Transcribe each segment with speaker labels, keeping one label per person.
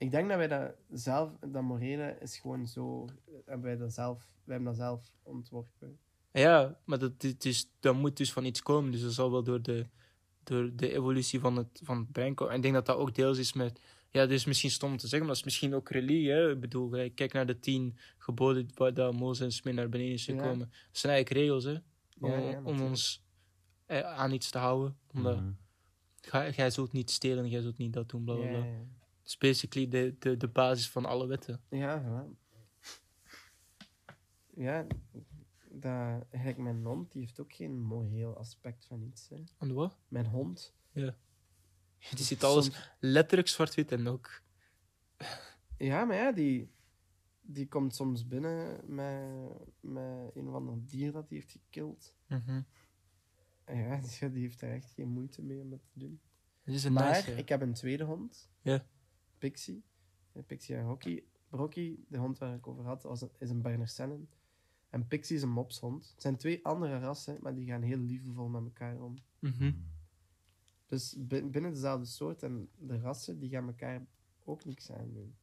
Speaker 1: Ik denk dat wij dat zelf... Dat morele is gewoon zo... Wij hebben dat zelf ontworpen.
Speaker 2: Ja, maar dat moet dus van iets komen. Dus dat zal wel door de evolutie van het brein komen. En ik denk dat dat ook deels is met... Ja, dat is misschien stom te zeggen, maar dat is misschien ook religie. Hè? Ik bedoel, kijk naar de 10 geboden waar dat Mozes mee naar beneden is gekomen. Dat zijn eigenlijk regels, hè? Om ons aan iets te houden. Omdat jij zult niet stelen, jij zult niet dat doen, bla bla bla.
Speaker 1: Ja.
Speaker 2: Dat is basically de basis van alle wetten.
Speaker 1: Ja, voilà. Ja, eigenlijk mijn hond, die heeft ook geen moreel aspect van iets. Hè.
Speaker 2: En wat?
Speaker 1: Mijn hond.
Speaker 2: Ja. Die ziet alles letterlijk zwart-wit en ook...
Speaker 1: Ja, maar ja, die komt soms binnen met een of ander dier dat hij heeft gekild. En ja, die heeft daar echt geen moeite mee om dat te doen.
Speaker 2: Dat is een
Speaker 1: Maar
Speaker 2: nice, ja.
Speaker 1: ik heb een tweede hond.
Speaker 2: Ja.
Speaker 1: Pixie. Pixie en Rocky. Rocky, de hond waar ik over had, is een Berner Sennen. En Pixie is een mopshond. Het zijn 2 andere rassen, maar die gaan heel liefdevol met elkaar om. Dus binnen dezelfde soort en de rassen, die gaan elkaar ook niks aan doen.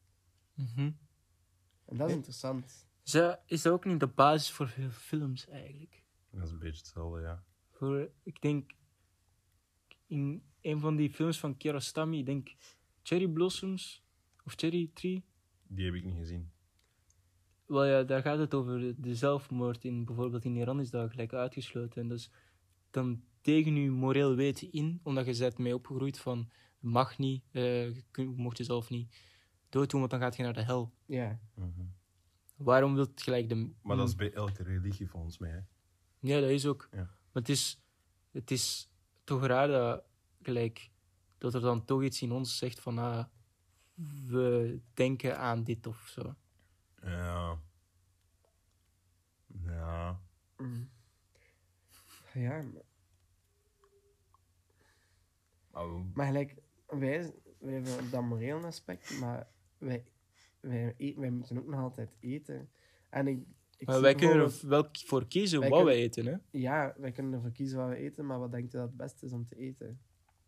Speaker 1: En dat is interessant.
Speaker 2: Is dat ook niet de basis voor veel films, eigenlijk?
Speaker 3: Dat is een beetje hetzelfde, ja.
Speaker 2: Ik denk... In een van die films van Kiarostami, ik denk Cherry Blossoms of Cherry Tree.
Speaker 3: Die heb ik niet gezien.
Speaker 2: Wel ja, daar gaat het over de zelfmoord. Bijvoorbeeld in Iran is dat gelijk uitgesloten. En dat is dan tegen je moreel weten in, omdat je bent mee opgegroeid van mag niet, je mocht jezelf niet dood doen, want dan gaat je naar de hel.
Speaker 1: Ja.
Speaker 2: Waarom wil het gelijk
Speaker 3: Maar dat is bij elke religie volgens mij, hè?
Speaker 2: Ja, dat is ook.
Speaker 3: Ja.
Speaker 2: Maar het is toch raar dat er dan toch iets in ons zegt van we denken aan dit of zo.
Speaker 3: Ja.
Speaker 1: Ja, maar gelijk, wij hebben dat moreel aspect, maar wij moeten ook nog altijd eten. En
Speaker 2: maar wij kunnen er wel voor kiezen wat wij eten, hè?
Speaker 1: Ja, wij kunnen ervoor kiezen wat we eten, maar wat denkt u dat het beste is om te eten?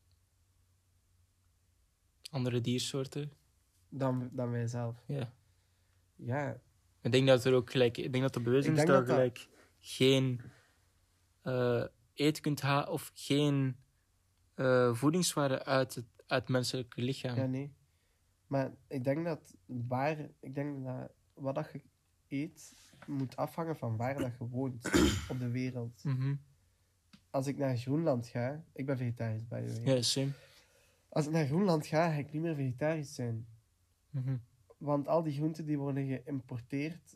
Speaker 2: Andere diersoorten.
Speaker 1: Dan wij zelf.
Speaker 2: Ja.
Speaker 1: Ja.
Speaker 2: Ik denk dat er ook ik denk dat er bewezen is dat gelijk geen eten kunt halen of geen voedingswaarde uit het menselijke lichaam.
Speaker 1: Ja, nee. Maar ik denk dat wat dat je eet moet afhangen van waar dat je woont op de wereld. Als ik naar Groenland ga, ik ben vegetarisch by the way.
Speaker 2: Ja, same.
Speaker 1: Als ik naar Groenland ga ik niet meer vegetarisch zijn. Want al die groenten die worden geïmporteerd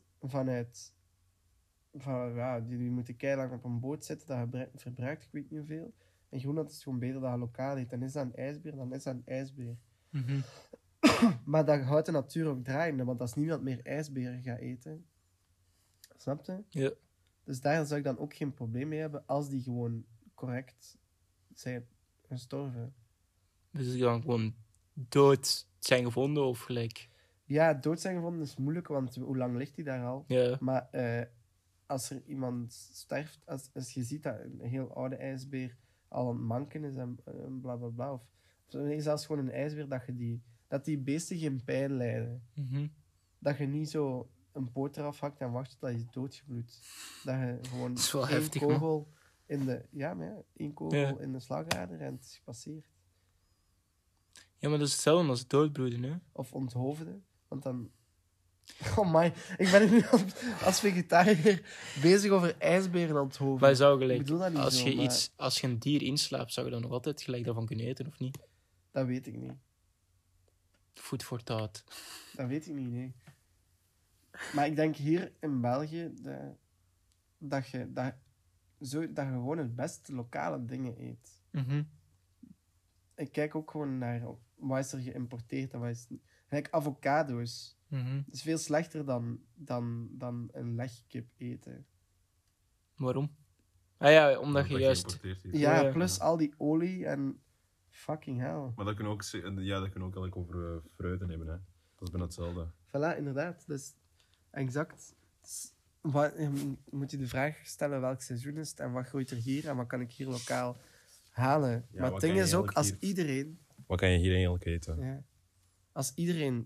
Speaker 1: die moeten keilang op een boot zitten, dat verbruikt ik weet niet hoeveel. In Groenland is het gewoon beter dat je lokaal eet. Dan is dat een ijsbeer, dan is dat een ijsbeer. Maar dat houdt de natuur ook draaiende, want als niemand meer ijsberen gaat eten, snap je?
Speaker 2: Ja.
Speaker 1: Dus daar zou ik dan ook geen probleem mee hebben als die gewoon correct zijn gestorven.
Speaker 2: Dus die dan gewoon dood zijn gevonden of gelijk?
Speaker 1: Ja, dood zijn gevonden is moeilijk, want hoe lang ligt die daar al?
Speaker 2: Ja.
Speaker 1: Maar als er iemand sterft, als je ziet dat een heel oude ijsbeer al aan het manken is en bla bla bla, of zelfs gewoon een ijsbeer, dat die beesten geen pijn lijden. Dat je niet zo een poot eraf hakt en wacht tot hij is doodgebloed. Dat je gewoon
Speaker 2: dat is wel
Speaker 1: één
Speaker 2: heftig,
Speaker 1: kogel één kogel in de slagader en het is gepasseerd.
Speaker 2: Ja, maar dat is hetzelfde als doodbloeden, hè?
Speaker 1: Of onthoofden, want dan... Oh my, ik ben nu als vegetariër bezig over ijsberen onthoofden.
Speaker 2: Maar je zou gelijk,
Speaker 1: Ik bedoel dat niet
Speaker 2: als je een dier inslaapt, zou je dan nog altijd gelijk daarvan kunnen eten, of niet?
Speaker 1: Dat weet ik niet.
Speaker 2: Food for thought.
Speaker 1: Dat weet ik niet, nee. Maar ik denk hier in België dat je gewoon het beste lokale dingen eet. Ik kijk ook gewoon naar wat is er geïmporteerd en wat is... Kijk, avocado's. Dat is veel slechter dan een legkip eten.
Speaker 2: Waarom? Ah ja, omdat je juist...
Speaker 1: Ja, plus al die olie en... Fucking hell.
Speaker 3: Maar dat kunnen ook eigenlijk over fruiten hebben, hè. Dat is bijna hetzelfde.
Speaker 1: Voilà, inderdaad. Dus exact. Dus, moet je de vraag stellen welk seizoen is het en wat groeit er hier en wat kan ik hier lokaal halen.
Speaker 3: Ja,
Speaker 1: maar het ding is ook, als iedereen...
Speaker 3: Wat kan je hier eigenlijk eten?
Speaker 1: Ja, als iedereen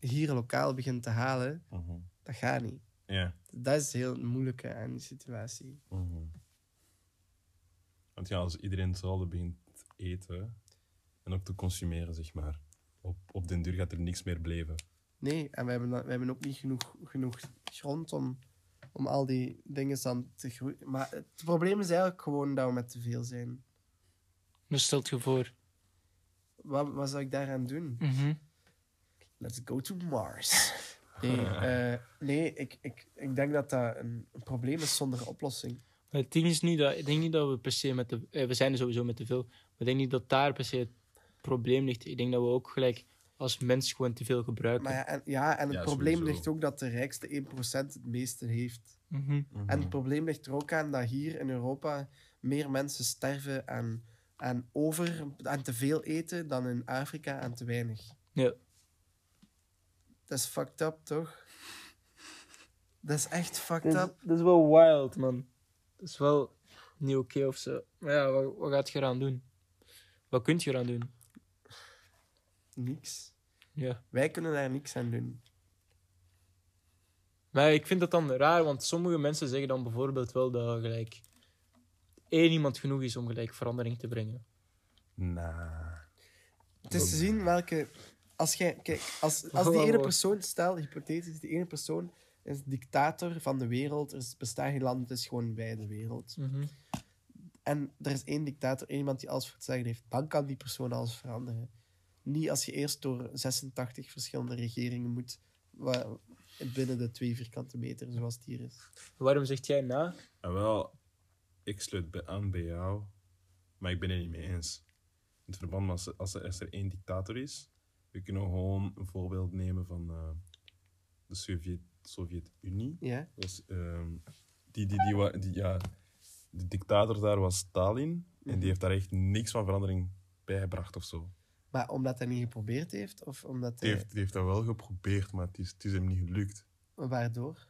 Speaker 1: hier lokaal begint te halen,
Speaker 3: Mhm.
Speaker 1: dat gaat niet.
Speaker 3: Ja.
Speaker 1: Dat is heel moeilijk aan die situatie.
Speaker 3: Mhm. Want ja, als iedereen hetzelfde begint te eten en ook te consumeren, zeg maar, op den duur gaat er niks meer blijven.
Speaker 1: Nee, en we hebben ook niet genoeg grond om al die dingen dan te groeien. Maar het probleem is eigenlijk gewoon dat we met te veel zijn.
Speaker 2: Dus stelt je voor.
Speaker 1: Wat zou ik daaraan doen? Let's go to Mars. Nee, ik denk dat dat een probleem is zonder oplossing.
Speaker 2: Maar het ding is niet dat... Ik denk niet dat we per se met de... we zijn er sowieso met te veel. Maar ik denk niet dat daar per se het probleem ligt. Ik denk dat we ook gelijk als mens gewoon te veel gebruiken.
Speaker 1: Maar en het
Speaker 3: Ja,
Speaker 1: probleem
Speaker 3: sowieso.
Speaker 1: ligt ook dat de rijkste 1% het meeste heeft.
Speaker 2: Mhm.
Speaker 3: Mhm.
Speaker 1: En het probleem ligt er ook aan dat hier in Europa meer mensen sterven aan te veel eten dan in Afrika aan te weinig.
Speaker 2: Ja.
Speaker 1: Dat is fucked up, toch? Dat is echt fucked up.
Speaker 2: Dat is wel wild, man. Dat is wel niet oké of zo. Maar ja, wat gaat je eraan doen? Wat kun je eraan doen?
Speaker 1: Niks.
Speaker 2: Ja.
Speaker 1: Wij kunnen daar niks aan doen.
Speaker 2: Maar ik vind dat dan raar, want sommige mensen zeggen dan bijvoorbeeld wel dat gelijk één iemand genoeg is om gelijk verandering te brengen.
Speaker 3: Nah.
Speaker 1: Het is te zien welke... Als die ene persoon, stel, hypothetisch, die ene persoon is dictator van de wereld, er bestaat geen land, het is gewoon wij de wereld. En er is één dictator, één iemand die alles voor het zeggen heeft, dan kan die persoon alles veranderen. Niet als je eerst door 86 verschillende regeringen moet, binnen de 2 vierkante meter, zoals het hier is.
Speaker 2: Waarom zegt jij na?
Speaker 3: En wel, ik sluit aan bij jou, maar ik ben het niet mee eens. In het verband met als er één dictator is, we kunnen gewoon een voorbeeld nemen van de Sovjet-Unie.
Speaker 1: Ja?
Speaker 3: Was, de dictator daar was Stalin. En die heeft daar echt niks van verandering bij gebracht of zo.
Speaker 1: Maar omdat hij niet geprobeerd heeft? Of omdat
Speaker 3: Die
Speaker 1: hij...
Speaker 3: heeft dat wel geprobeerd, maar het is hem niet gelukt.
Speaker 1: Waardoor?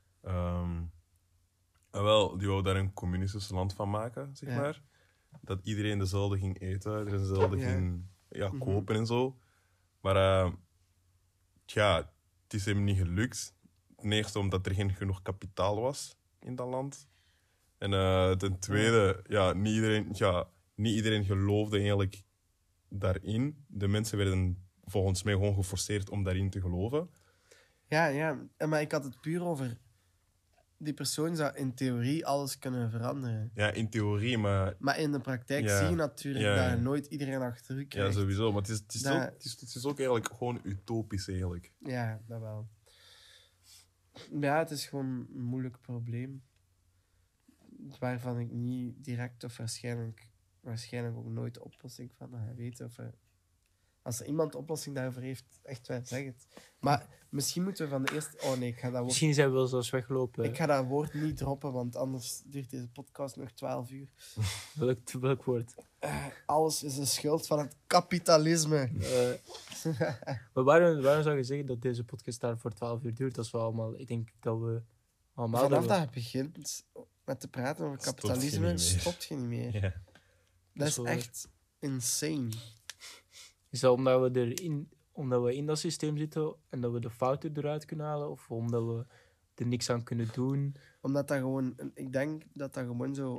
Speaker 3: Die wou daar een communistisch land van maken, zeg
Speaker 1: Ja.
Speaker 3: maar. Dat iedereen dezelfde ging eten, iedereen dezelfde
Speaker 1: Ja.
Speaker 3: ging
Speaker 1: Mhm.
Speaker 3: kopen en zo. Maar het is hem niet gelukt. Ten eerste omdat er geen genoeg kapitaal was in dat land. En ten tweede, niet iedereen geloofde eigenlijk daarin. De mensen werden volgens mij gewoon geforceerd om daarin te geloven.
Speaker 1: Ja, maar ik had het puur over... Die persoon zou in theorie alles kunnen veranderen.
Speaker 3: Ja, in theorie, maar
Speaker 1: Maar in de praktijk
Speaker 3: Ja.
Speaker 1: zie je natuurlijk
Speaker 3: Ja.
Speaker 1: dat je nooit iedereen achter je
Speaker 3: ja,
Speaker 1: krijgt.
Speaker 3: sowieso. Maar het is,
Speaker 1: Dat-
Speaker 3: ook, het is ook eigenlijk gewoon utopisch, eigenlijk.
Speaker 1: Ja, dat wel. Ja, het is gewoon een moeilijk probleem. Waarvan ik niet direct of waarschijnlijk ook nooit de oplossing van ga weten. Als er iemand de oplossing daarvoor heeft, echt wel, zeg het. Maar misschien moeten we van de eerste... Oh nee,
Speaker 2: Misschien zijn we wel zelfs weggelopen.
Speaker 1: ik ga dat woord niet droppen, want anders duurt deze podcast nog 12 uur.
Speaker 2: Welk woord?
Speaker 1: Alles is de schuld van het kapitalisme.
Speaker 2: Maar waarom zou je zeggen dat deze podcast daar voor 12 uur duurt? Dat is wel allemaal... Ik denk dat we allemaal...
Speaker 1: Vanaf dat je begint met te praten over
Speaker 3: Stopt je
Speaker 1: kapitalisme,
Speaker 3: niet meer.
Speaker 1: stopt je niet meer.
Speaker 3: Ja.
Speaker 1: Dat is
Speaker 2: wel
Speaker 1: echt insane.
Speaker 2: Is dat omdat we in dat systeem zitten en dat we de fouten eruit kunnen halen? Of omdat we er niks aan kunnen doen?
Speaker 1: Omdat dat gewoon... Ik denk dat dat gewoon zo...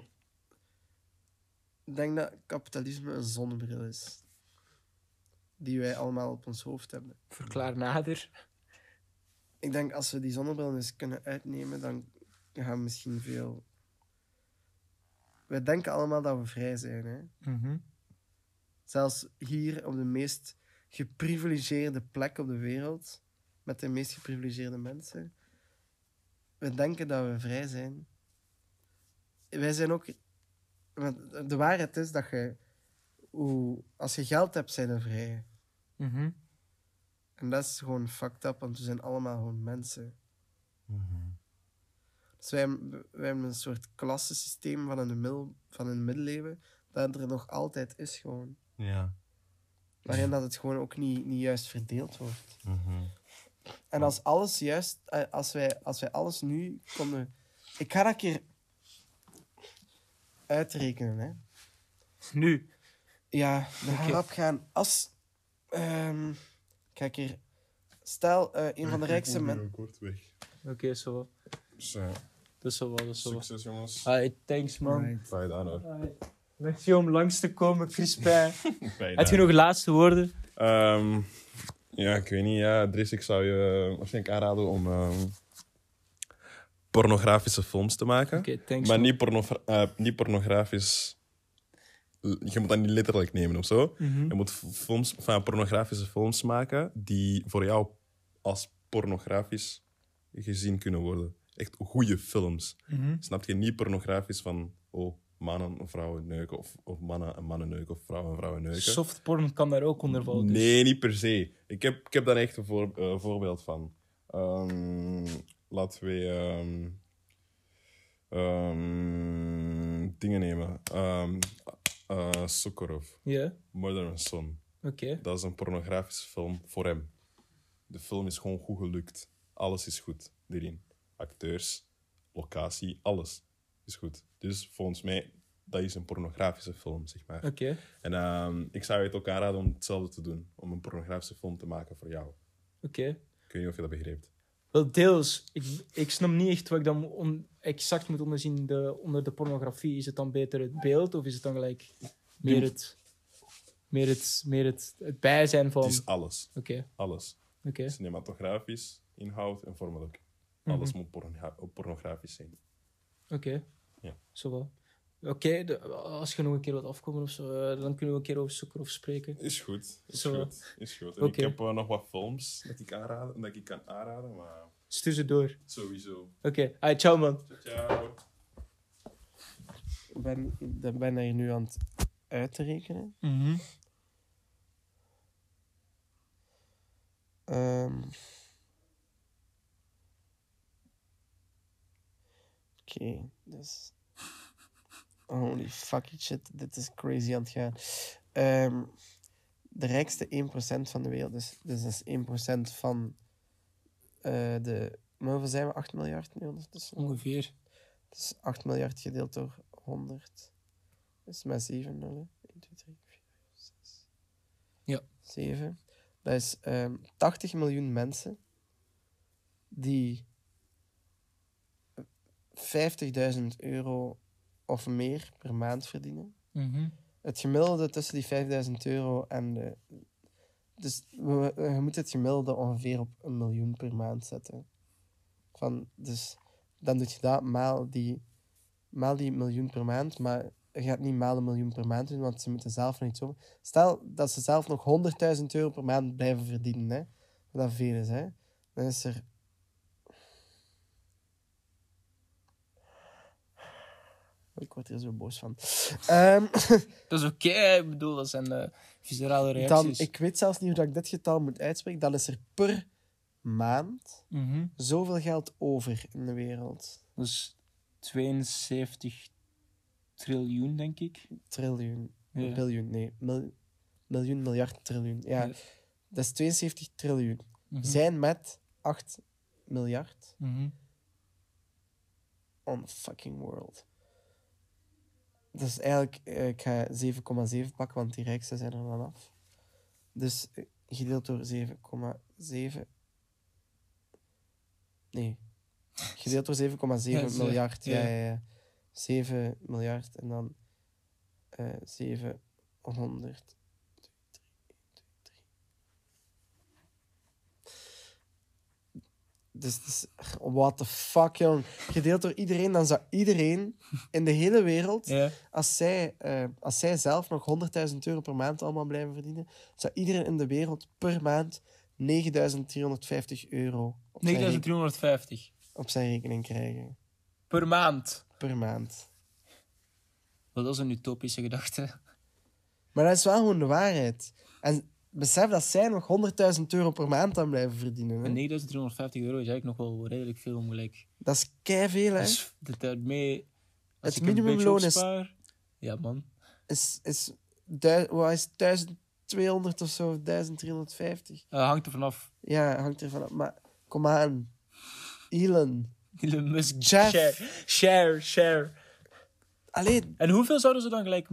Speaker 1: Ik denk dat kapitalisme een zonnebril is. Die wij allemaal op ons hoofd hebben.
Speaker 2: Verklaar nader.
Speaker 1: Ik denk als we die zonnebril eens kunnen uitnemen, dan gaan we misschien veel... Wij denken allemaal dat we vrij zijn, hè. Zelfs hier op de meest geprivilegeerde plek op de wereld, met de meest geprivilegeerde mensen, we denken dat we vrij zijn. Wij zijn ook... want de waarheid is dat als je geld hebt, zijn je vrij. En dat is gewoon fucked up, want we zijn allemaal gewoon mensen. Dus wij hebben een soort klassensysteem van in de middeleeuwen, dat er nog altijd is gewoon.
Speaker 3: Ja.
Speaker 1: Waarin dat het gewoon ook niet juist verdeeld wordt.
Speaker 3: Mhm.
Speaker 1: En als alles juist... Als wij alles nu konden... Ik ga dat een keer uitrekenen, hè.
Speaker 2: Nu.
Speaker 1: Ja, we gaan rap gaan. Als... ik ga een keer Stel, een van de rijkste
Speaker 3: Ik
Speaker 1: mensen...
Speaker 3: moet kort weg.
Speaker 2: Oké, zo.
Speaker 3: Dus,
Speaker 2: Dat is zo wel, dat is zo wel.
Speaker 3: succes, jongens.
Speaker 2: Alright, thanks, man.
Speaker 1: Right.
Speaker 3: Bye dan, hoor.
Speaker 2: Alright. Merci om langs te komen, Crispin.
Speaker 3: Bye
Speaker 2: Heb je
Speaker 3: dan.
Speaker 2: nog laatste woorden?
Speaker 3: Ja, ik weet niet. Ja, Dries, ik zou je waarschijnlijk aanraden om pornografische films te maken.
Speaker 2: Oké, thanks.
Speaker 3: Maar
Speaker 2: man.
Speaker 3: niet pornografisch. Je moet dat niet letterlijk nemen of zo.
Speaker 2: Mhm.
Speaker 3: Je moet pornografische films maken die voor jou als pornografisch gezien kunnen worden. Echt goede films.
Speaker 2: Mhm.
Speaker 3: Snap je? Niet pornografisch van mannen en vrouwen neuken of mannen en mannen neuken of vrouwen en vrouwen neuken.
Speaker 2: Softporn kan daar ook onder vallen. Dus.
Speaker 3: Nee, niet per se. Ik heb daar echt een voorbeeld van. Laten we dingen nemen. Sokorov,
Speaker 2: Ja,
Speaker 3: Mother and Son.
Speaker 2: oké.
Speaker 3: Dat is een pornografische film voor hem. De film is gewoon goed gelukt. Alles is goed erin. Acteurs, locatie, alles is goed. Dus volgens mij, dat is een pornografische film, zeg maar.
Speaker 2: Oké.
Speaker 3: En ik zou je het ook aanraden om hetzelfde te doen. Om een pornografische film te maken voor jou.
Speaker 2: Oké.
Speaker 3: Ik weet niet of je dat begrijpt.
Speaker 2: Wel, deels. Ik snap niet echt wat ik dan exact moet onderzien onder de pornografie. Is het dan beter het beeld of is het dan gelijk meer het bijzijn van...
Speaker 3: Het is alles.
Speaker 2: Oké,
Speaker 3: Alles.
Speaker 2: oké.
Speaker 3: Cinematografisch, inhoud en vormelijk. Alles moet pornografisch zijn.
Speaker 2: Oké.
Speaker 3: Ja.
Speaker 2: Zo wel. Oké, als je nog een keer wat afkomen of zo, dan kunnen we een keer over Sokorov spreken.
Speaker 3: Is goed. Is
Speaker 2: Zo.
Speaker 3: goed. Is goed. En
Speaker 2: Oké.
Speaker 3: ik heb nog wat films dat ik kan aanraden, maar
Speaker 2: Stuur ze door.
Speaker 3: sowieso.
Speaker 2: Oké, ciao man.
Speaker 3: Ciao.
Speaker 1: Ik ben hier nu aan het uit te rekenen. Oké, dus... Holy fucking shit, dit is crazy aan het gaan. De rijkste 1% van de wereld, dus is 1% van de... Hoeveel zijn we? 8 miljard nu ondertussen?
Speaker 2: Ongeveer.
Speaker 1: Dus 8 miljard gedeeld door 100. Dus met 7 nullen. 1, 2, 3, 4, 5, 6.
Speaker 2: Ja.
Speaker 1: 7. Dat is 80 miljoen mensen die 50.000 euro of meer per maand verdienen. Het gemiddelde tussen die 5.000 euro en de... Dus je moet het gemiddelde ongeveer op 1 miljoen per maand zetten. Dus dan doe je dat maal die miljoen per maand, maar je gaat niet maal 1 miljoen per maand doen, want ze moeten zelf nog iets over. Stel dat ze zelf nog 100.000 euro per maand blijven verdienen, hè, wat dat veel is, hè, dan is er... Ik word er zo boos van.
Speaker 2: Dat is oké, ik bedoel, dat zijn viscerale
Speaker 1: Dan,
Speaker 2: reacties.
Speaker 1: ik weet zelfs niet hoe dat ik dit getal moet uitspreken. Dan is er per maand zoveel geld over in de wereld.
Speaker 2: Dus 72 triljoen, denk ik.
Speaker 1: Triljoen.
Speaker 2: Ja.
Speaker 1: Biljoen, nee. Miljoen, miljard, triljoen. Ja,
Speaker 2: Ja.
Speaker 1: dat is 72 triljoen.
Speaker 2: Mhm.
Speaker 1: Zijn met 8 miljard
Speaker 2: Mhm.
Speaker 1: on the fucking world. Dus eigenlijk, ik ga 7,7 pakken, want die rijkste zijn er dan af. Dus gedeeld door 7,7... Nee. Gedeeld door 7,7
Speaker 2: Ja,
Speaker 1: miljard.
Speaker 2: ja.
Speaker 1: Ja. 7 miljard en dan 700. Dus what the fuck, jong. Gedeeld door iedereen, dan zou iedereen in de hele wereld,
Speaker 2: Ja.
Speaker 1: als zij zelf nog 100.000 euro per maand allemaal blijven verdienen, zou iedereen in de wereld per maand 9.350 euro op zijn rekening krijgen.
Speaker 2: per maand.
Speaker 1: Per maand.
Speaker 2: Wel, dat is een utopische gedachte.
Speaker 1: Maar dat is wel gewoon de waarheid. En besef dat zij nog 100.000 euro per maand aan blijven verdienen. Hè?
Speaker 2: En 9.350 euro is eigenlijk nog wel redelijk veel om gelijk.
Speaker 1: Dat is keiveel, hè.
Speaker 2: Dus daarmee... als
Speaker 1: Het
Speaker 2: ik een
Speaker 1: minimumloon
Speaker 2: beetje
Speaker 1: is-
Speaker 2: opspaar- Ja, man.
Speaker 1: Wat is 1200 of zo, 1350.
Speaker 2: Hangt er vanaf.
Speaker 1: Ja, hangt ervan af. Maar kom aan. Elon.
Speaker 2: Elon Musk.
Speaker 1: Jeff.
Speaker 2: Share.
Speaker 1: Allee,
Speaker 2: En hoeveel zouden ze dan gelijk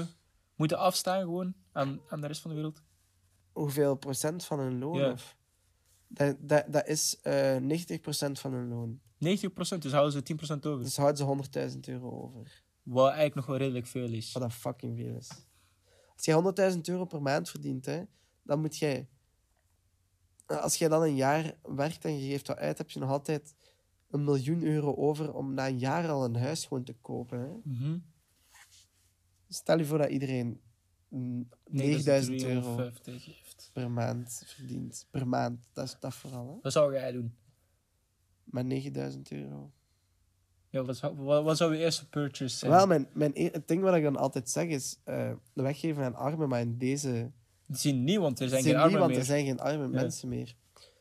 Speaker 2: moeten afstaan gewoon aan de rest van de wereld?
Speaker 1: hoeveel procent van hun loon?
Speaker 2: Ja.
Speaker 1: Of? Dat is 90% van hun loon.
Speaker 2: 90%, dus houden ze 10% over.
Speaker 1: Dus houden ze €100.000 over.
Speaker 2: Wat eigenlijk nog wel redelijk veel is.
Speaker 1: Wat dat fucking veel is. Als je €100.000 per maand verdient, hè, dan moet jij... Als jij dan een jaar werkt en je geeft dat uit, heb je nog altijd €1.000.000 over om na een jaar al een huis gewoon te kopen. Hè.
Speaker 2: Mhm.
Speaker 1: Stel je voor dat iedereen €9.000
Speaker 2: heeft.
Speaker 1: per maand verdient. Per maand, dat is dat vooral. Hè.
Speaker 2: Wat zou jij doen?
Speaker 1: Met €9.000.
Speaker 2: Ja, wat zou je eerste purchase zijn?
Speaker 1: Wel, het ding wat ik dan altijd zeg is de weggeven aan armen, maar in deze...
Speaker 2: Die zien niet, want er zijn
Speaker 1: Zie
Speaker 2: geen
Speaker 1: niet,
Speaker 2: armen
Speaker 1: want
Speaker 2: meer.
Speaker 1: er zijn geen arme mensen meer.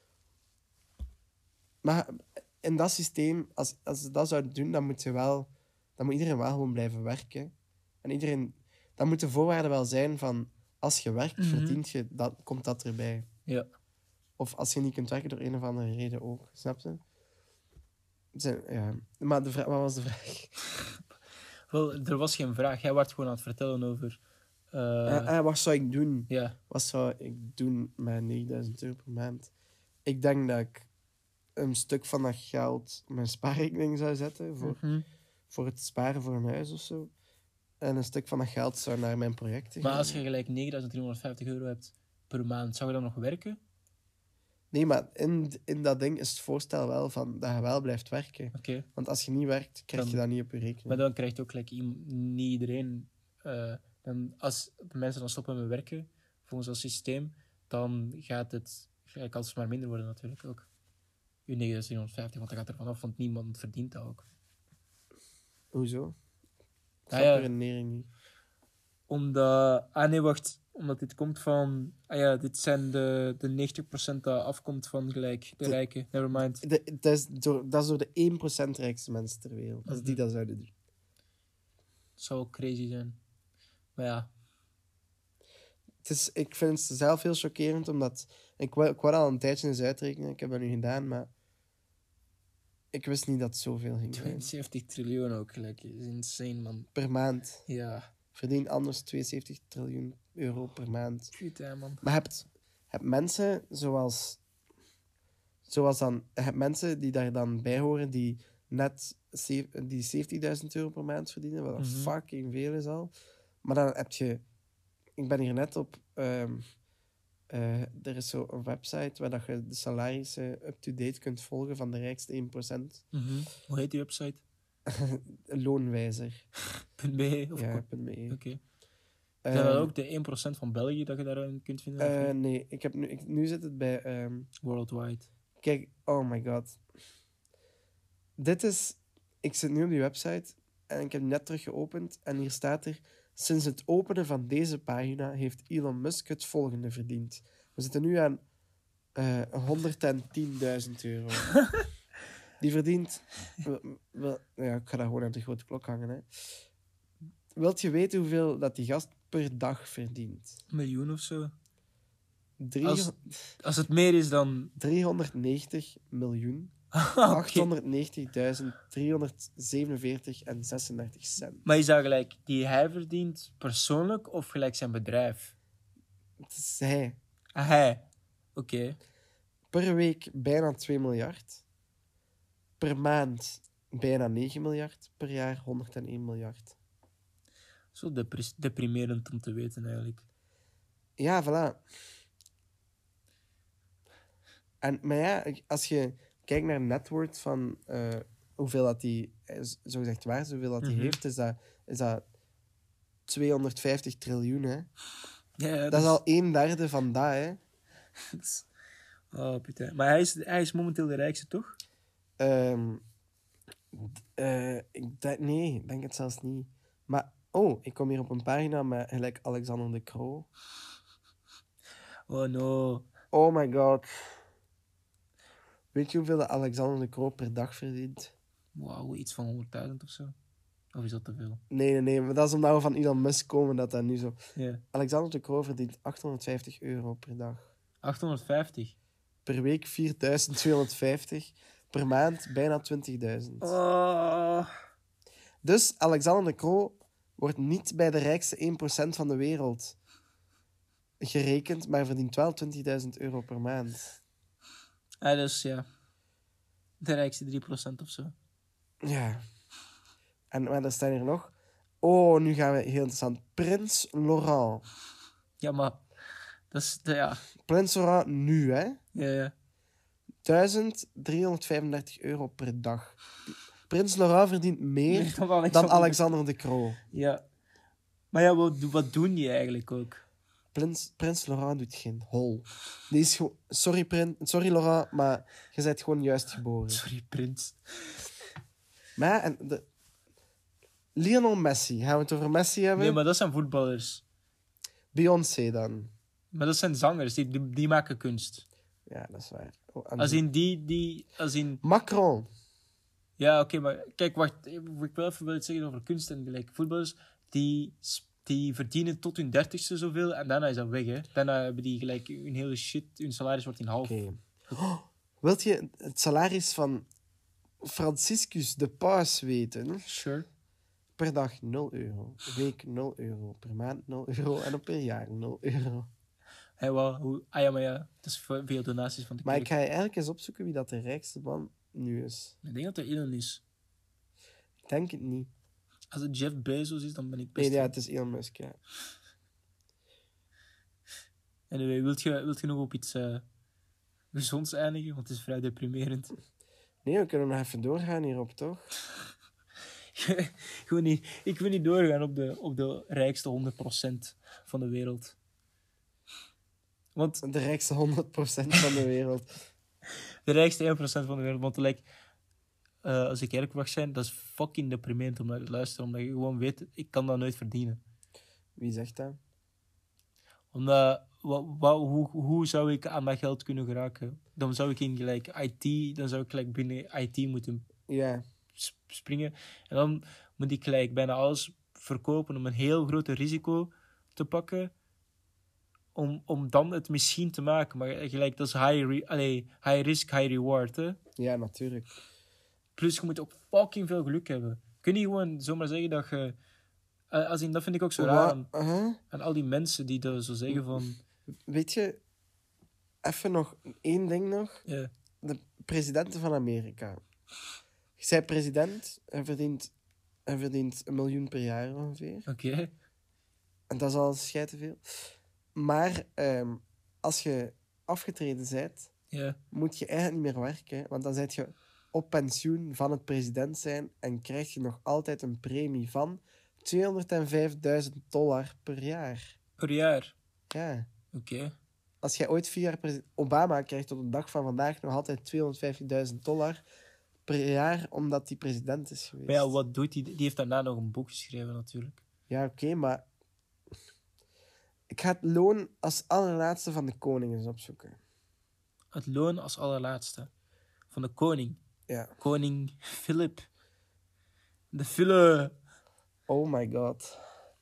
Speaker 1: Maar in dat systeem, als ze dat zouden doen, dan moet iedereen wel gewoon blijven werken. En dan moet de voorwaarde wel zijn van, als je werkt, verdient je, komt dat erbij.
Speaker 2: Ja.
Speaker 1: Of als je niet kunt werken door een of andere reden ook, snap je? Ja. Maar wat was de vraag?
Speaker 2: Wel, er was geen vraag. Jij werd gewoon aan het vertellen over...
Speaker 1: Wat zou ik doen?
Speaker 2: Ja.
Speaker 1: Wat zou ik doen met €9.000 per maand? Ik denk dat ik een stuk van dat geld op mijn spaarrekening zou zetten voor het sparen voor een huis of zo. En een stuk van dat geld zou naar mijn projecten gaan.
Speaker 2: Maar als je gelijk €9.350 hebt per maand, zou je dan nog werken?
Speaker 1: Nee, maar in dat ding is het voorstel wel van dat je wel blijft werken.
Speaker 2: Oké.
Speaker 1: Want als je niet werkt, krijg je dat niet op je rekening.
Speaker 2: Maar dan krijgt ook niet iedereen... als mensen dan stoppen met werken, volgens dat systeem, dan gaat het gelijk alsmaar minder worden natuurlijk ook. Je €9.350, want dat gaat er vanaf, want niemand verdient dat ook.
Speaker 1: Hoezo? Ik snap
Speaker 2: ja.
Speaker 1: de redenering niet.
Speaker 2: Omdat dit komt van... dit zijn de 90% dat afkomt van gelijk de rijken. Nevermind.
Speaker 1: Dat is door de 1% rijkste mensen ter wereld. Als die dat zouden doen.
Speaker 2: Dat zou ook crazy zijn. Maar ja.
Speaker 1: Ik vind het zelf heel chockerend, omdat... Ik wou al een tijdje eens uitrekenen. Ik heb dat nu gedaan, maar... Ik wist niet dat het zoveel ging zijn.
Speaker 2: 72 triljoen ook gelijk. Dat is insane, man.
Speaker 1: Per maand.
Speaker 2: Ja.
Speaker 1: Verdien anders €72 triljoen per maand.
Speaker 2: Goed, hè, man.
Speaker 1: Maar je hebt mensen zoals dan... Je hebt mensen die daar dan bij horen die net die €70.000 per maand verdienen, wat fucking veel is al. Maar dan heb je... Ik ben hier net op... er is zo een website waar dat je de salarissen up-to-date kunt volgen van de rijkste 1%.
Speaker 2: Hoe heet die website?
Speaker 1: Loonwijzer.
Speaker 2: .be of
Speaker 1: Ja, .be.
Speaker 2: Oké. Zijn dat ook de 1% van België dat je daarin kunt vinden?
Speaker 1: Nee, nu zit het bij...
Speaker 2: Worldwide.
Speaker 1: Kijk, oh my god. Ik zit nu op die website en ik heb net terug geopend en hier staat er... Sinds het openen van deze pagina heeft Elon Musk het volgende verdiend. We zitten nu aan €110.000. Die verdient... Ja, ik ga daar gewoon aan de grote klok hangen. Hè. Wilt je weten hoeveel dat die gast per dag verdient?
Speaker 2: 1 miljoen of zo?
Speaker 1: 300
Speaker 2: Als het meer is dan...
Speaker 1: 390 miljoen.
Speaker 2: Okay.
Speaker 1: 890.347 en 36 cent.
Speaker 2: Maar is dat gelijk die hij verdient persoonlijk of gelijk zijn bedrijf?
Speaker 1: Het is hij.
Speaker 2: Hij. Oké.
Speaker 1: Per week bijna 2 miljard. Per maand bijna 9 miljard. Per jaar 101 miljard.
Speaker 2: Zo deprimerend om te weten eigenlijk.
Speaker 1: Ja, voilà. Maar ja, als je kijkt naar net worth van hoeveel dat die, zogezegd waard, hoeveel dat die heeft, is dat 250 triljoen, hè.
Speaker 2: Ja,
Speaker 1: dat is al 1/3 van dat, hè.
Speaker 2: Oh, putain. Maar hij is momenteel de rijkste, toch?
Speaker 1: Nee, ik denk het zelfs niet. Maar, ik kom hier op een pagina met gelijk Alexander de Croo.
Speaker 2: Oh no.
Speaker 1: Oh my god. Weet je hoeveel de Alexander de Croo per dag verdient?
Speaker 2: Wauw, iets van 100.000 of zo? Of is dat te veel?
Speaker 1: Nee, maar dat is omdat we van Elon Musk komen dat nu zo...
Speaker 2: Yeah.
Speaker 1: Alexander de Croo verdient €850 per dag.
Speaker 2: 850?
Speaker 1: Per week 4.250. Per maand bijna 20.000.
Speaker 2: Oh.
Speaker 1: Dus Alexander de Croo wordt niet bij de rijkste 1% van de wereld gerekend, maar verdient wel €20.000 per maand.
Speaker 2: Dus ja. De rijkste 3% of zo.
Speaker 1: Ja. En maar er staan hier nog... Oh, nu gaan we heel interessant. Prins Laurent.
Speaker 2: Ja, maar... Dat is... Ja.
Speaker 1: Prins Laurent nu, hè.
Speaker 2: Ja.
Speaker 1: 1.335 euro per dag. Prins Laurent verdient meer dan Alexander de Croo.
Speaker 2: Ja. Maar ja, wat doen die eigenlijk ook?
Speaker 1: Prins Laurent doet geen hol. Die is gewoon... Sorry, Laurent, maar je bent gewoon juist geboren.
Speaker 2: Sorry, prins.
Speaker 1: Maar ja, Lionel Messi. Gaan we het over Messi hebben?
Speaker 2: Nee, maar dat zijn voetballers.
Speaker 1: Beyoncé dan.
Speaker 2: Maar dat zijn zangers. Die maken kunst.
Speaker 1: Ja, dat is waar.
Speaker 2: Als in...
Speaker 1: Macron.
Speaker 2: Ja, oké, maar kijk, wacht. Ik wil even iets zeggen over kunst en gelijk. Voetballers, die verdienen tot hun 30ste zoveel en daarna is dat weg, hè. Daarna hebben die gelijk hun hele shit, hun salaris wordt in half.
Speaker 1: Oké. Oh, wilt je het salaris van Franciscus de Paus weten?
Speaker 2: Sure.
Speaker 1: Per dag 0 euro. Week 0 euro. Per maand 0 euro. En op per jaar 0 euro.
Speaker 2: Hey, well, ja, maar ja, het is veel donaties van de
Speaker 1: Maar
Speaker 2: kerk.
Speaker 1: ik ga eigenlijk eens opzoeken wie dat de rijkste man nu is.
Speaker 2: Ik denk dat er Elon is.
Speaker 1: Ik denk het niet.
Speaker 2: Als het Jeff Bezos is, dan ben ik best...
Speaker 1: Nee, ja, het is Elon Musk, ja.
Speaker 2: Anyway, wilt je nog op iets gezonds eindigen? Want het is vrij deprimerend.
Speaker 1: Nee, we kunnen nog even doorgaan hierop, toch?
Speaker 2: Ik wil niet doorgaan op de rijkste 100% van de wereld. Want
Speaker 1: De rijkste 100% van de wereld.
Speaker 2: de rijkste 1% van de wereld. Want als ik eerlijk mag zijn, dat is fucking deprimerend om naar te luisteren. Omdat je gewoon weet, ik kan dat nooit verdienen.
Speaker 1: Wie zegt dat?
Speaker 2: Omdat, hoe zou ik aan dat geld kunnen geraken? Dan zou ik in gelijk IT, dan zou ik gelijk binnen IT moeten
Speaker 1: Ja.
Speaker 2: springen. En dan moet ik gelijk bijna alles verkopen om een heel groot risico te pakken. Om dan het misschien te maken. Maar gelijk, dat is high risk, high reward. Hè?
Speaker 1: Ja, natuurlijk.
Speaker 2: Plus, je moet ook fucking veel geluk hebben. Kun je gewoon zomaar zeggen dat je... dat vind ik ook zo raar aan al die mensen die dat zo zeggen van...
Speaker 1: Weet je, even nog één ding nog.
Speaker 2: Ja.
Speaker 1: De presidenten van Amerika. Je bent president en verdient 1 miljoen per jaar ongeveer.
Speaker 2: Oké.
Speaker 1: En dat is al veel. Maar als je afgetreden bent,
Speaker 2: Ja.
Speaker 1: moet je eigenlijk niet meer werken. Want dan zit je op pensioen van het president zijn en krijg je nog altijd een premie van $205.000 per jaar.
Speaker 2: Per jaar.
Speaker 1: Ja.
Speaker 2: Oké.
Speaker 1: Als jij ooit 4 jaar president... Obama krijgt tot de dag van vandaag nog altijd $250.000 per jaar, omdat hij president is geweest.
Speaker 2: Maar ja, wat doet hij? Die heeft daarna nog een boek geschreven, natuurlijk.
Speaker 1: Ja, oké, maar... Ik ga het loon als allerlaatste van de koning eens opzoeken.
Speaker 2: Het loon als allerlaatste. Van de koning.
Speaker 1: Ja.
Speaker 2: Koning Philip. De Philip.
Speaker 1: Oh my god.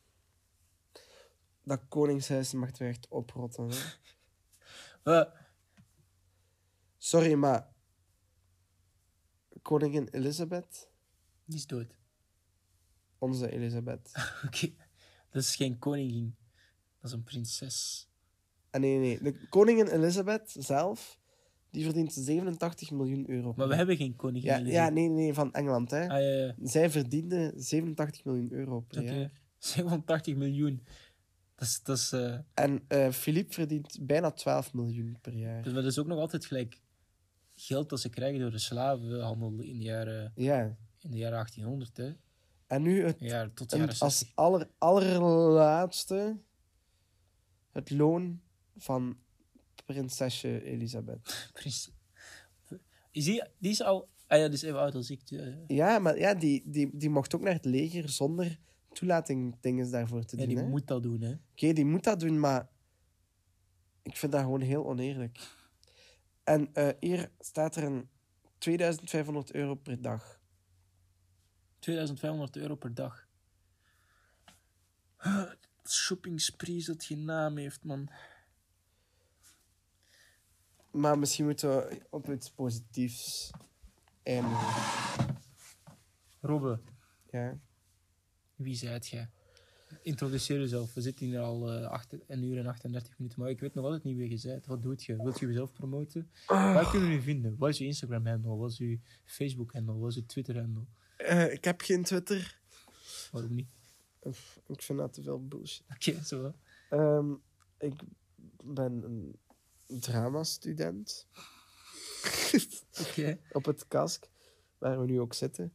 Speaker 1: Dat koningshuis mag toch echt oprotten, hè? Sorry, maar... Koningin Elizabeth?
Speaker 2: Die is dood.
Speaker 1: Onze Elizabeth.
Speaker 2: Oké. Dat is geen koningin. Dat is een prinses.
Speaker 1: Nee. De koningin Elizabeth zelf, die verdient 87 miljoen euro.
Speaker 2: Maar we hebben geen koningin.
Speaker 1: Ja, nee, van Engeland, hè.
Speaker 2: Ja.
Speaker 1: Zij verdiende 87 miljoen euro per jaar.
Speaker 2: 87 miljoen. Dat is
Speaker 1: En Philippe verdient bijna 12 miljoen per jaar.
Speaker 2: dus dat is ook nog altijd gelijk geld dat ze krijgen door de slavenhandel in de jaren,
Speaker 1: Ja.
Speaker 2: in de jaren 1800. Hè.
Speaker 1: En nu
Speaker 2: Tot de jaren 60.
Speaker 1: als allerlaatste het loon van prinsesje Elisabeth.
Speaker 2: Die is al... Ah ja, die is even oud als ik.
Speaker 1: Ja, maar ja, die mocht ook naar het leger zonder toelating dingen daarvoor te doen.
Speaker 2: Die
Speaker 1: hè?
Speaker 2: moet dat doen, hè.
Speaker 1: Oké, die moet dat doen, maar ik vind dat gewoon heel oneerlijk. En hier staat er een 2500 euro per dag.
Speaker 2: 2500 euro per dag. Shopping sprees dat geen naam heeft, man.
Speaker 1: Maar misschien moeten we op iets positiefs eindigen.
Speaker 2: Robbe,
Speaker 1: Ja.
Speaker 2: wie zijt jij? Introduceer jezelf. We zitten hier al 1 uur en 38 minuten, maar ik weet nog altijd niet wie je bent. Wat doet je? Wilt je jezelf promoten? Waar kunnen we je vinden? Wat is je Instagram-handle? Wat is je Facebook-handle? Wat is je Twitter-handle?
Speaker 1: Ik heb geen Twitter.
Speaker 2: Waarom niet?
Speaker 1: Ik vind dat te veel bullshit.
Speaker 2: Oké, zo.
Speaker 1: Ik ben een dramastudent.
Speaker 2: Oké.
Speaker 1: Op het KASK, waar we nu ook zitten.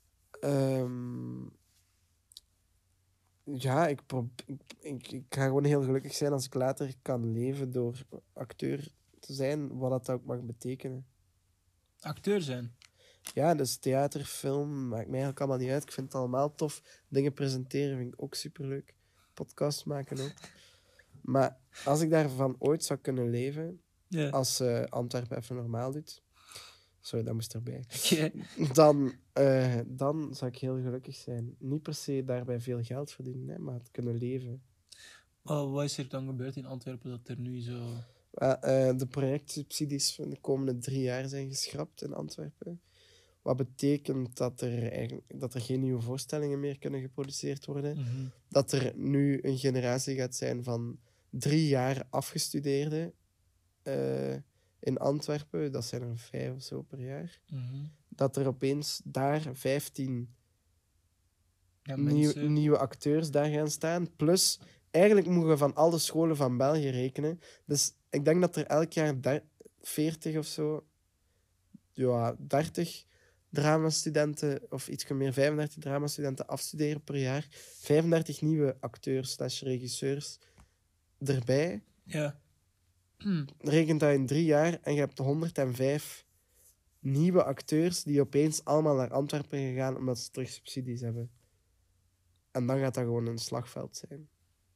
Speaker 1: Ja, ik ga gewoon heel gelukkig zijn als ik later kan leven door acteur te zijn, wat dat ook mag betekenen.
Speaker 2: Acteur zijn.
Speaker 1: Ja, dus theater, film, maakt mij eigenlijk allemaal niet uit. Ik vind het allemaal tof. Dingen presenteren vind ik ook superleuk. Podcast maken ook. Maar als ik daarvan ooit zou kunnen leven,
Speaker 2: Ja.
Speaker 1: als Antwerpen even normaal doet, sorry, dat moest erbij,
Speaker 2: Oké.
Speaker 1: dan zou ik heel gelukkig zijn. Niet per se daarbij veel geld verdienen, hè, maar het kunnen leven.
Speaker 2: Wat is er dan gebeurd in Antwerpen dat er nu zo...
Speaker 1: De projectsubsidies van de komende 3 jaar zijn geschrapt in Antwerpen. Wat betekent dat er geen nieuwe voorstellingen meer kunnen geproduceerd worden.
Speaker 2: Mhm.
Speaker 1: Dat er nu een generatie gaat zijn van 3 jaar afgestudeerden in Antwerpen. Dat zijn er 5 of zo per jaar.
Speaker 2: Mhm.
Speaker 1: Dat er opeens daar 15
Speaker 2: Ja, mensen...
Speaker 1: nieuwe acteurs daar gaan staan. Plus, eigenlijk moeten we van alle scholen van België rekenen. Dus ik denk dat er elk jaar 40 of zo, ja, 30 dramastudenten, of iets meer, 35 dramastudenten afstuderen per jaar. 35 nieuwe acteurs/regisseurs erbij.
Speaker 2: Ja.
Speaker 1: Rekent dat in 3 jaar en je hebt 105 nieuwe acteurs die opeens allemaal naar Antwerpen gaan omdat ze terug subsidies hebben. En dan gaat dat gewoon een slagveld zijn.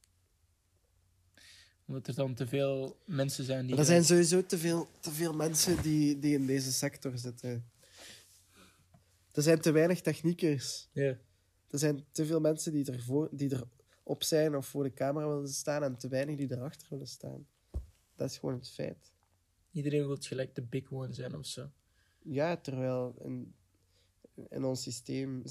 Speaker 2: Omdat er dan te veel mensen zijn die...
Speaker 1: Maar er zijn sowieso te veel mensen die in deze sector zitten. Er zijn te weinig techniekers.
Speaker 2: Ja.
Speaker 1: Er zijn te veel mensen die erop zijn of voor de camera willen staan en te weinig die erachter willen staan. Dat is gewoon het feit.
Speaker 2: Iedereen wil gelijk de big one zijn of zo.
Speaker 1: Ja, terwijl in ons systeem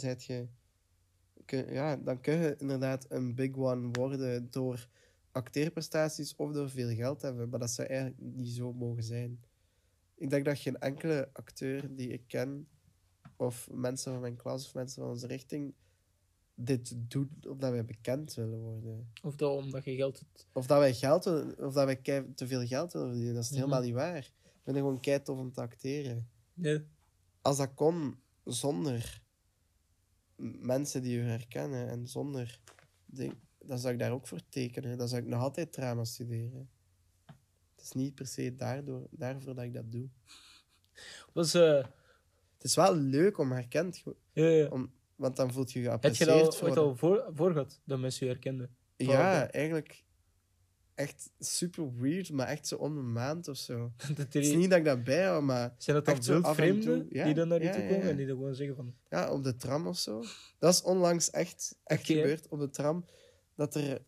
Speaker 1: dan kun je inderdaad een big one worden door acteerprestaties of door veel geld te hebben. Maar dat zou eigenlijk niet zo mogen zijn. Ik denk dat geen enkele acteur die ik ken, of mensen van mijn klas of mensen van onze richting, dit doet omdat wij bekend willen worden.
Speaker 2: Of dat omdat je geld hebt.
Speaker 1: Of dat wij te veel geld willen verdienen. Dat is
Speaker 2: Mhm.
Speaker 1: helemaal niet waar. Ik vind het gewoon keitof om te acteren.
Speaker 2: Ja.
Speaker 1: Als dat kon zonder mensen die je herkennen en zonder dan zou ik daar ook voor tekenen. Dan zou ik nog altijd drama studeren. Het is niet per se daarvoor dat ik dat doe.
Speaker 2: Was,
Speaker 1: Het is wel leuk om herkend,
Speaker 2: ja.
Speaker 1: want dan voelt je
Speaker 2: Heb je
Speaker 1: geapprecieerd
Speaker 2: dat ooit al
Speaker 1: worden.
Speaker 2: voor gehad, dat mensen je herkenden?
Speaker 1: Ja, eigenlijk echt super weird, maar echt zo om een maand of zo.
Speaker 2: Dat
Speaker 1: Het is niet dat ik dat bijhoud, maar
Speaker 2: Zijn dat dan
Speaker 1: echt zo
Speaker 2: veel
Speaker 1: af en
Speaker 2: vreemden
Speaker 1: toe. Ja,
Speaker 2: die dan naar je
Speaker 1: ja,
Speaker 2: toe
Speaker 1: ja,
Speaker 2: komen
Speaker 1: ja.
Speaker 2: en die dan gewoon zeggen van...
Speaker 1: ja, op de tram of zo. Dat is onlangs echt
Speaker 2: Oké.
Speaker 1: gebeurd op de tram. Dat er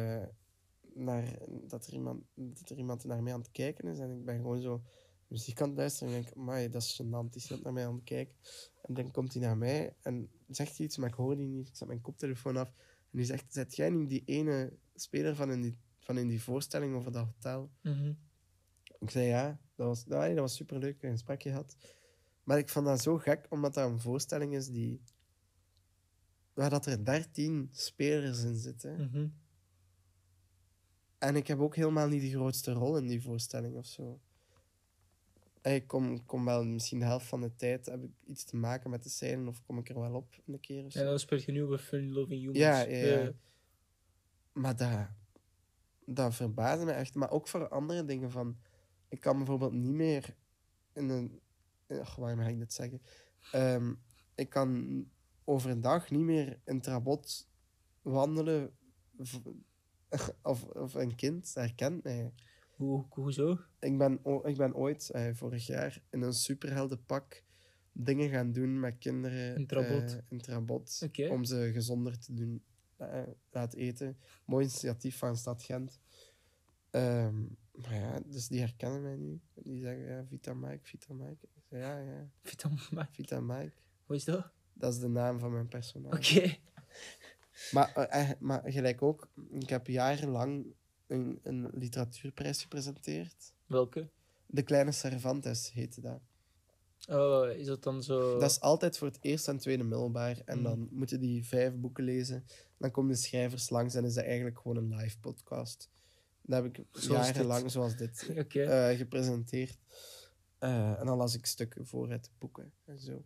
Speaker 1: iemand naar mij aan het kijken is. En ik ben gewoon zo muziek aan het luisteren. En ik denk, amai, dat is gênant. Die is net naar mij aan het kijken. En dan komt hij naar mij en zegt hij iets, maar ik hoor die niet. Ik zet mijn koptelefoon af. En die zegt, zet jij niet die ene speler van in die voorstelling over dat hotel?
Speaker 2: Mhm.
Speaker 1: Ik zei ja, dat was superleuk, een gesprekje had. Maar ik vond dat zo gek, omdat dat een voorstelling is waar dat er 13 spelers in zitten.
Speaker 2: Mhm.
Speaker 1: En ik heb ook helemaal niet de grootste rol in die voorstelling of zo. En ik kom wel misschien de helft van de tijd, heb ik iets te maken met de scène of kom ik er wel op een keer of zo.
Speaker 2: En dan speel je nu bij Fun Loving Humans.
Speaker 1: Ja. Maar dat verbaasde me echt. Maar ook voor andere dingen van... Ik kan bijvoorbeeld niet meer in een... Waar mag ik dit zeggen? Ik kan overdag niet meer in Trabot wandelen. Of een kind herkent mij.
Speaker 2: Hoezo?
Speaker 1: Ik ben ooit, vorig jaar, in een superheldenpak dingen gaan doen met kinderen
Speaker 2: In Trabot? Oké.
Speaker 1: om ze gezonder te doen laten eten. Mooi initiatief van Stad Gent. Maar ja, dus die herkennen mij nu. Die zeggen, ja, Vita Mike. Ik zeg, ja, Vita Mike.
Speaker 2: Hoe is dat?
Speaker 1: Dat is de naam van mijn personage.
Speaker 2: Oké.
Speaker 1: Maar gelijk ook, ik heb jarenlang een literatuurprijs gepresenteerd.
Speaker 2: Welke?
Speaker 1: De Kleine Cervantes heette dat.
Speaker 2: Oh, is dat dan zo...
Speaker 1: Dat is altijd voor het eerste en tweede middelbaar. En dan moeten die 5 boeken lezen. Dan komen de schrijvers langs en is dat eigenlijk gewoon een live podcast. Dat heb ik jarenlang, zoals dit, gepresenteerd. En dan las ik stukken voor uit de boeken en zo.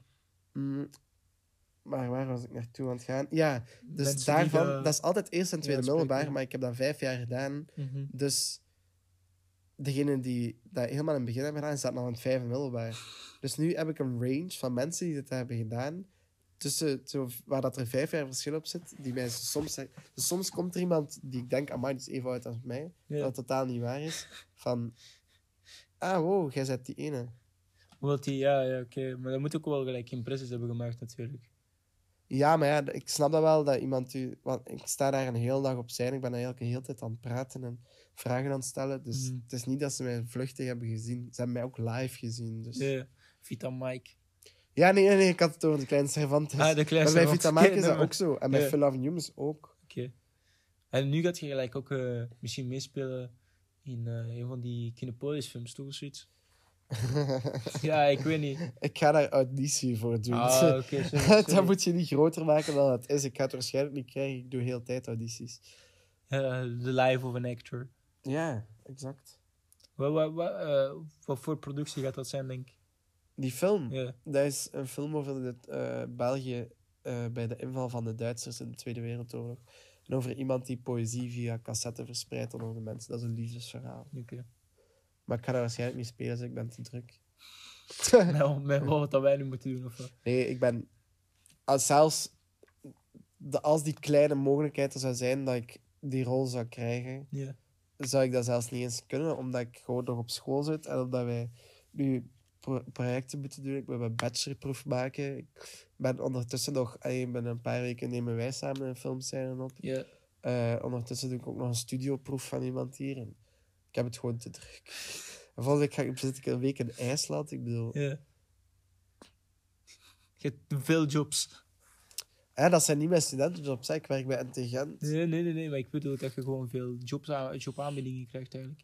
Speaker 1: Maar waar was ik naartoe aan het gaan? Ja, dus daarvan... Dat is altijd eerste en tweede middelbaar, maar ik heb dat 5 jaar gedaan. Dus degene die dat helemaal in het begin hebben gedaan, staat nog in het 5e middelbaar. Dus nu heb ik een range van mensen die dit hebben gedaan, tussen, waar dat er 5 jaar verschil op zit, die mij soms zeggen... Dus soms komt er iemand die ik denk, amai, die is even oud als mij, dat totaal niet waar is, van... Ah, wow, jij bent die ene.
Speaker 2: Oké. Maar dat moet ook wel gelijk impressies hebben gemaakt, natuurlijk.
Speaker 1: Ja, maar ja, ik snap dat wel, dat iemand u... Want ik sta daar een hele dag op zijn, ik ben eigenlijk een hele tijd aan het praten en vragen aan het stellen. Dus het is niet dat ze mij vluchtig hebben gezien. Ze hebben mij ook live gezien. Dus.
Speaker 2: Ja, Vita Mike.
Speaker 1: Ja, nee, ik had het over de Kleine Cervantes.
Speaker 2: Ah, de Kleine
Speaker 1: maar bij Vita Mike is dat
Speaker 2: maar...
Speaker 1: ook zo. En bij Phil Love Newman ook.
Speaker 2: Oké. En nu gaat je gelijk ook misschien meespelen in een van die Kinepolis-films, toch? Of zoiets? Ja, ik weet niet.
Speaker 1: Ik ga daar auditie voor doen.
Speaker 2: Ah, oké. Sorry.
Speaker 1: Dat moet je niet groter maken dan het is. Ik ga het waarschijnlijk niet krijgen. Ik doe heel de tijd audities.
Speaker 2: The life of an actor.
Speaker 1: Ja, exact.
Speaker 2: Wat voor productie gaat dat zijn, denk ik?
Speaker 1: Die film?
Speaker 2: Ja.
Speaker 1: Dat is een film over België bij de inval van de Duitsers in de Tweede Wereldoorlog. En over iemand die poëzie via cassette verspreidt onder de mensen. Dat is een liefdesverhaal.
Speaker 2: Oké.
Speaker 1: Maar ik ga daar waarschijnlijk niet spelen, dus ik ben te druk.
Speaker 2: Met wat wij nu moeten doen, of wat?
Speaker 1: Nee, ik ben... Zelfs als die kleine mogelijkheid er zou zijn dat ik die rol zou krijgen, zou ik dat zelfs niet eens kunnen, omdat ik gewoon nog op school zit en omdat wij nu projecten moeten doen. Ik moet mijn bachelorproef maken. Ik ben ondertussen nog... Binnen een paar weken nemen wij samen een filmscène op. Ondertussen doe ik ook nog een studioproef van iemand hier. En ik heb het gewoon te druk. En volgende week zit ik een week in IJsland. Ik bedoel...
Speaker 2: Ja. Je hebt veel jobs.
Speaker 1: Dat zijn niet mijn studentenjobs. Ik werk bij Intelligent.
Speaker 2: Nee. Maar ik bedoel dat je gewoon veel jobaanbiedingen krijgt, eigenlijk.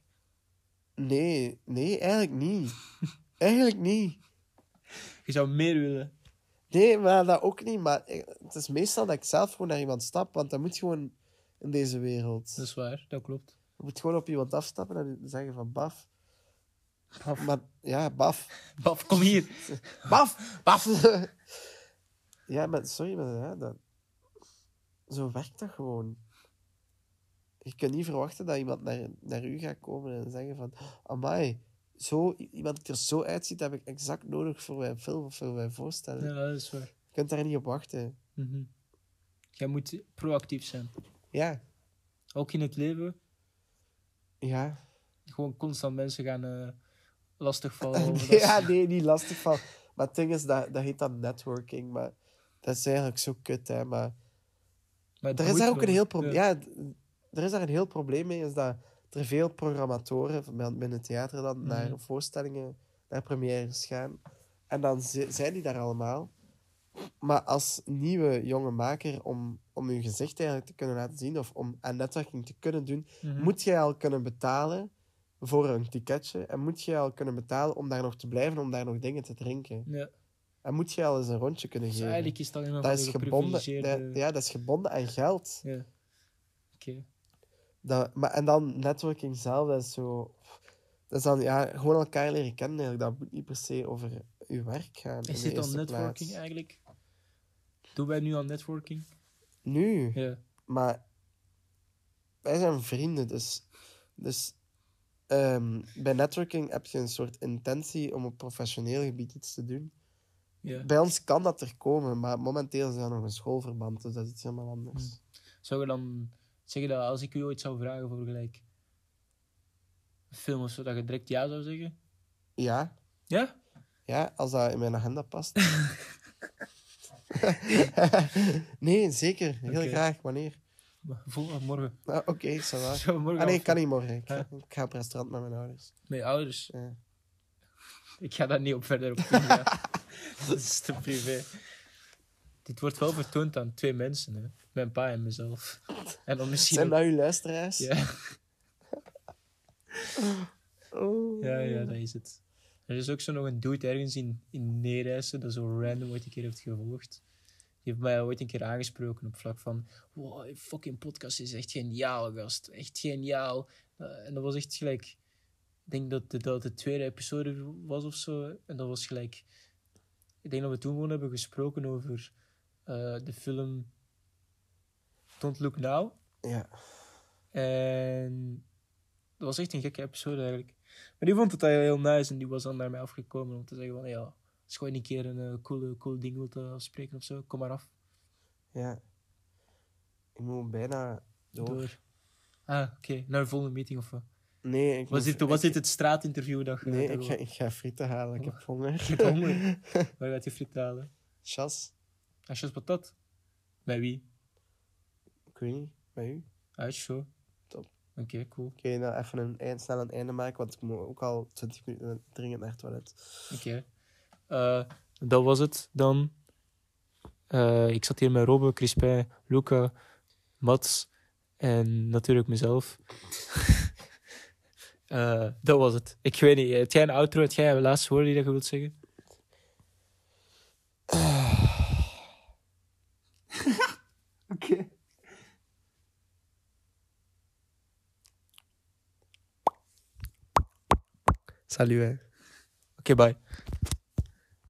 Speaker 1: Nee, eigenlijk niet. Eigenlijk niet.
Speaker 2: Je zou meer willen.
Speaker 1: Nee, maar dat ook niet. Maar het is meestal dat ik zelf gewoon naar iemand stap. Want dat moet gewoon in deze wereld.
Speaker 2: Dat is waar, dat klopt.
Speaker 1: Je moet gewoon op iemand afstappen en zeggen van baf. Maar, ja, baf.
Speaker 2: Baf, kom hier.
Speaker 1: Baf. Ja, maar sorry, maar zo werkt dat gewoon. Je kunt niet verwachten dat iemand naar u gaat komen en zeggen van... Amai, iemand die er zo uitziet, heb ik exact nodig voor mijn film of voor mijn voorstelling.
Speaker 2: Ja, dat is waar.
Speaker 1: Je kunt daar niet op wachten.
Speaker 2: Jij moet proactief zijn.
Speaker 1: Ja.
Speaker 2: Ook in het leven.
Speaker 1: Ja.
Speaker 2: Gewoon constant mensen gaan lastigvallen.
Speaker 1: Nee, niet lastigvallen. Maar het ding is, dat heet dan networking. Maar dat is eigenlijk zo kut, hè. Maar er is daar ook een heel probleem... Ja, er is daar een heel probleem mee, is dat er veel programmatoren binnen het theater dan naar voorstellingen, naar premières gaan. En dan zijn die daar allemaal. Maar als nieuwe jonge maker, om je gezicht eigenlijk te kunnen laten zien, of om aan netwerking te kunnen doen, moet je al kunnen betalen voor een ticketje. En moet je al kunnen betalen om daar nog te blijven, om daar nog dingen te drinken.
Speaker 2: Ja.
Speaker 1: En moet je al eens een rondje kunnen geven.
Speaker 2: Eigenlijk is dat
Speaker 1: dat is gebonden. Dat is gebonden aan geld.
Speaker 2: Ja. Oké.
Speaker 1: En dan networking zelf, dat is zo... Dat is dan gewoon elkaar leren kennen. Eigenlijk. Dat moet niet per se over je werk gaan.
Speaker 2: Is dit dan networking eigenlijk? Doen wij nu aan networking?
Speaker 1: Nu?
Speaker 2: Ja.
Speaker 1: Maar wij zijn vrienden, dus bij networking heb je een soort intentie om op professioneel gebied iets te doen.
Speaker 2: Ja.
Speaker 1: Bij ons kan dat er komen, maar momenteel is dat nog een schoolverband, dus dat is iets helemaal anders.
Speaker 2: Zou je dan zeggen dat als ik u ooit zou vragen voor gelijk een film of zo, dat je direct ja zou zeggen?
Speaker 1: Ja.
Speaker 2: Ja?
Speaker 1: Ja, als dat in mijn agenda past. Nee, zeker. Heel graag. Wanneer?
Speaker 2: Morgen.
Speaker 1: Oké, ça va.
Speaker 2: Zo, morgen
Speaker 1: Nee, ik kan niet morgen. Ik ga op restaurant met mijn ouders.
Speaker 2: Met je ouders?
Speaker 1: Ja.
Speaker 2: Ik ga daar niet op verder op ingaan. Dat is te privé. dit wordt wel vertoond aan 2 mensen, hè. Mijn pa en mezelf. En dan misschien
Speaker 1: Zijn
Speaker 2: ook-
Speaker 1: dat uw luisteraars?
Speaker 2: Ja.
Speaker 1: Oh.
Speaker 2: Ja, dat is het. Er is ook zo nog een dude ergens in Neerijssen dat zo random ooit een keer heeft gevolgd. Die heeft mij ooit een keer aangesproken op vlak van wow, je fucking podcast is echt geniaal, gast. Echt geniaal. En dat was echt gelijk... Ik denk dat de tweede episode was of zo. En dat was gelijk... Ik denk dat we toen gewoon hebben gesproken over de film Don't Look Now.
Speaker 1: Ja.
Speaker 2: En dat was echt een gekke episode eigenlijk. Maar die vond het heel nice en die was dan naar mij afgekomen om te zeggen van ja, als je gewoon een keer een cool ding wilt afspreken of zo, kom maar af.
Speaker 1: Ja. Ik moet bijna door.
Speaker 2: Ah, oké. Naar de volgende meeting of wat?
Speaker 1: Nee,
Speaker 2: Was dit het straatinterview dat je...
Speaker 1: Nee,
Speaker 2: dat
Speaker 1: ik ga frieten halen. Ik heb honger.
Speaker 2: Je hebt honger. Waar gaat je friet halen?
Speaker 1: Chas?
Speaker 2: Asjes patat. Bij wie?
Speaker 1: Ik weet niet. Bij u?
Speaker 2: Uit zo.
Speaker 1: Top.
Speaker 2: Oké, cool.
Speaker 1: Oké, nou even snel een einde maken, want ik moet ook al 20 minuten dringend naar het toilet.
Speaker 2: Oké. Dat was het dan. Ik zat hier met Robbe, Crispin, Luca, Mats en natuurlijk mezelf. Dat was het. Ik weet niet. Heb jij een outro? Heb jij een laatste woorden die je wilt zeggen?
Speaker 1: Oké. Salut, hè.
Speaker 2: Oké, bye.